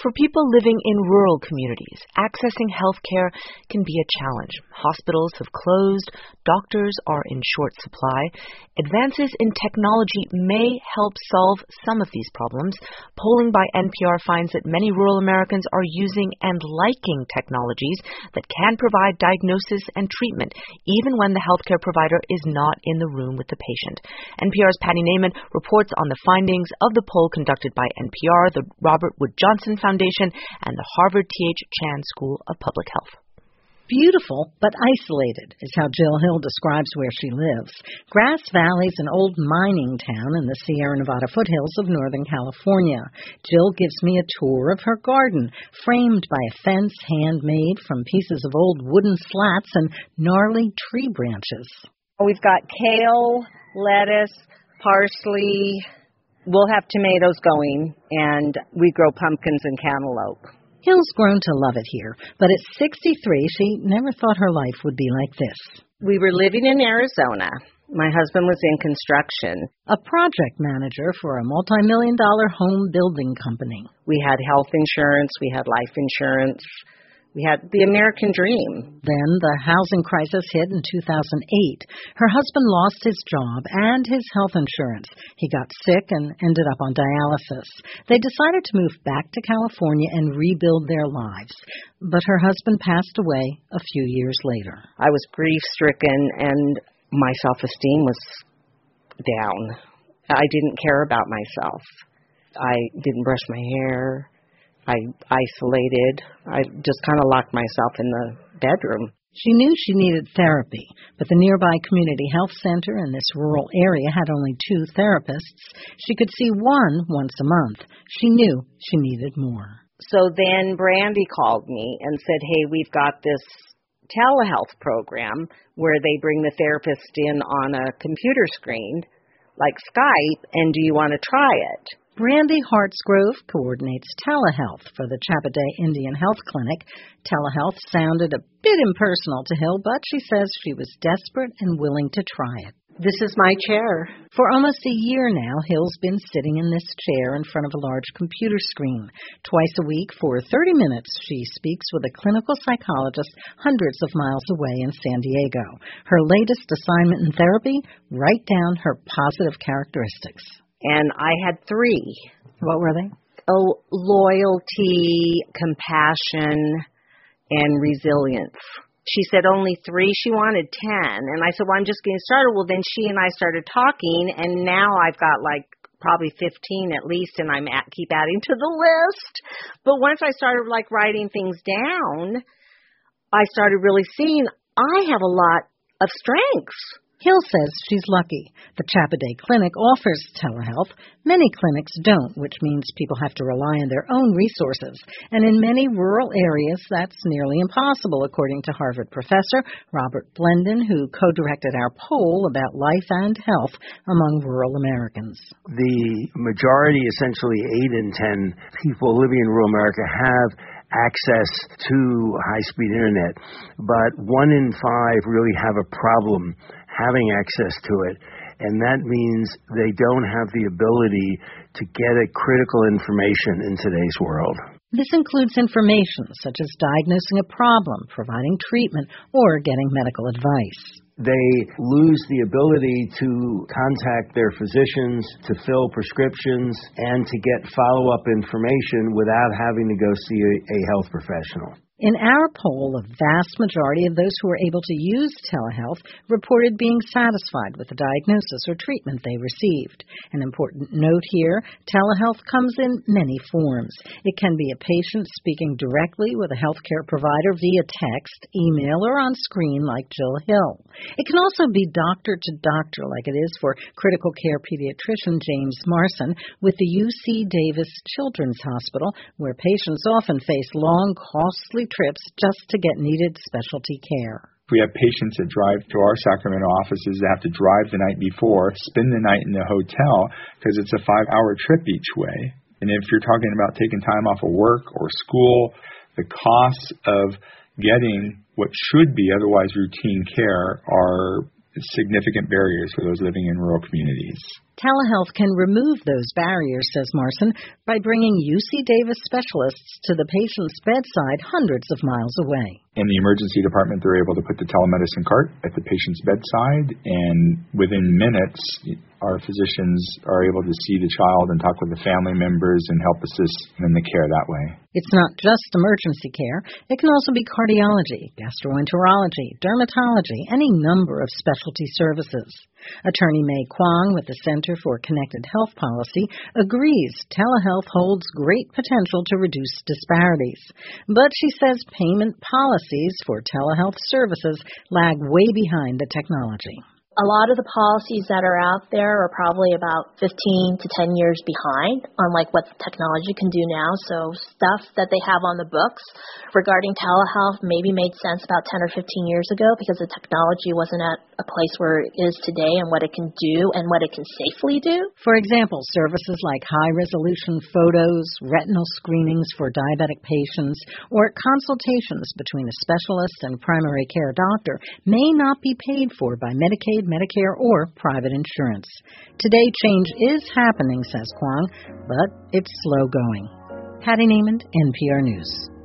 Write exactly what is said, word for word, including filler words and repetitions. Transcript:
For people living in rural communities, accessing health care can be a challenge. Hospitals have closed, doctors are in short supply. Advances in technology may help solve some of these problems. Polling by N P R finds that many rural Americans are using and liking technologies that can provide diagnosis and treatment, even when the healthcare provider is not in the room with the patient. N P R's Patty Naiman reports on the findings of the poll conducted by N P R, the Robert Wood Johnson Foundation, and the Harvard T H Chan School of Public Health. Beautiful but isolated is how Jill Hill describes where she lives. Grass Valley is an old mining town in the Sierra Nevada foothills of Northern California. Jill gives me a tour of her garden, framed by a fence handmade from pieces of old wooden slats and gnarly tree branches. We've got kale, lettuce, parsley. We'll have tomatoes going, and we grow pumpkins and cantaloupe. Hill's grown to love it here, but at sixty-three, she never thought her life would be like this. We were living in Arizona. My husband was in construction. A project manager for a multi-million dollar home building company. We had health insurance. We had life insurance. We had the American dream. Then the housing crisis hit in two thousand eight. Her husband lost his job and his health insurance. He got sick and ended up on dialysis. They decided to move back to California and rebuild their lives. But her husband passed away a few years later. I was grief-stricken and my self-esteem was down. I didn't care about myself. I didn't brush my hair. I isolated. I just kind of locked myself in the bedroom. She knew she needed therapy, but the nearby community health center in this rural area had only two therapists. She could see one once a month. She knew she needed more. So then Brandy called me and said, hey, we've got this telehealth program where they bring the therapist in on a computer screen, like Skype, and do you want to try it? Brandy Hartsgrove coordinates telehealth for the Chappaday Indian Health Clinic. Telehealth sounded a bit impersonal to Hill, but she says she was desperate and willing to try it. This is my chair. For almost a year now, Hill's been sitting in this chair in front of a large computer screen. Twice a week for thirty minutes, she speaks with a clinical psychologist hundreds of miles away in San Diego. Her latest assignment in therapy, write down her positive characteristics. And I had three. What were they? Oh, loyalty, compassion, and resilience. She said only three. She wanted ten. And I said, well, I'm just getting started. Well, then she and I started talking, and now I've got like probably fifteen at least, and I'm at, keep adding to the list. But once I started like writing things down, I started really seeing I have a lot of strengths. Hill says she's lucky. The Chappaday Clinic offers telehealth. Many clinics don't, which means people have to rely on their own resources. And in many rural areas, that's nearly impossible, according to Harvard professor Robert Blendon, who co-directed our poll about life and health among rural Americans. The majority, essentially eight in ten people living in rural America have access to high-speed internet, but one in five really have a problem having access to it, and that means they don't have the ability to get at critical information in today's world. This includes information such as diagnosing a problem, providing treatment, or getting medical advice. They lose the ability to contact their physicians, to fill prescriptions, and to get follow-up information without having to go see a, a health professional. In our poll, a vast majority of those who were able to use telehealth reported being satisfied with the diagnosis or treatment they received. An important note here, telehealth comes in many forms. It can be a patient speaking directly with a healthcare provider via text, email, or on screen like Jill Hill. It can also be doctor to doctor like it is for critical care pediatrician James Marson with the U C Davis Children's Hospital, where patients often face long, costly trips just to get needed specialty care. We have patients that drive to our Sacramento offices that have to drive the night before, spend the night in the hotel because it's a five-hour trip each way. And if you're talking about taking time off of work or school, the costs of getting what should be otherwise routine care are significant barriers for those living in rural communities. Telehealth can remove those barriers, says Marson, by bringing U C Davis specialists to the patient's bedside hundreds of miles away. In the emergency department, they're able to put the telemedicine cart at the patient's bedside, and within minutes, our physicians are able to see the child and talk with the family members and help assist in the care that way. It's not just emergency care. It can also be cardiology, gastroenterology, dermatology, any number of specialty services. Attorney May Kwong with the Center for Connected Health Policy agrees telehealth holds great potential to reduce disparities. But she says payment policies for telehealth services lag way behind the technology. A lot of the policies that are out there are probably about fifteen to ten years behind on like what technology can do now. So stuff that they have on the books regarding telehealth maybe made sense about ten or fifteen years ago because the technology wasn't at a place where it is today and what it can do and what it can safely do. For example, services like high-resolution photos, retinal screenings for diabetic patients, or consultations between a specialist and primary care doctor may not be paid for by Medicaid, Medicare, or private insurance. Today, change is happening, says Kwong, but it's slow going. Patty Neiman, N P R News.